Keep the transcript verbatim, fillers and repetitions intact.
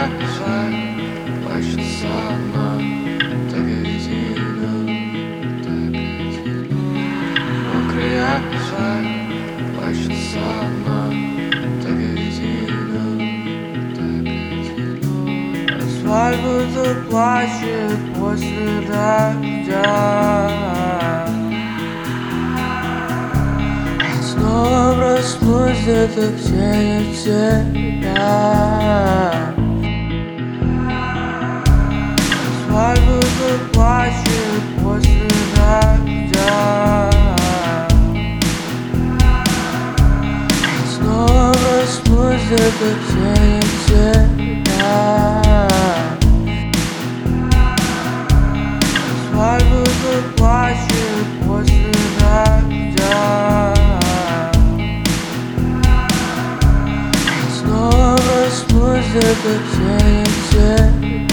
жаль, плачет сама, так одиноко, так одиноко. Мокрая жаль, плачет сама, так одиноко, так одиноко. Асфальт будто плачет после дождя. Снова проснусь где-то, где нет тебя. Асфальт будто плачет после дождя. Снова проснусь где-то, где нет тебя. Асфальт будто плачет после дождя. Снова проснусь где-то, где нет тебя.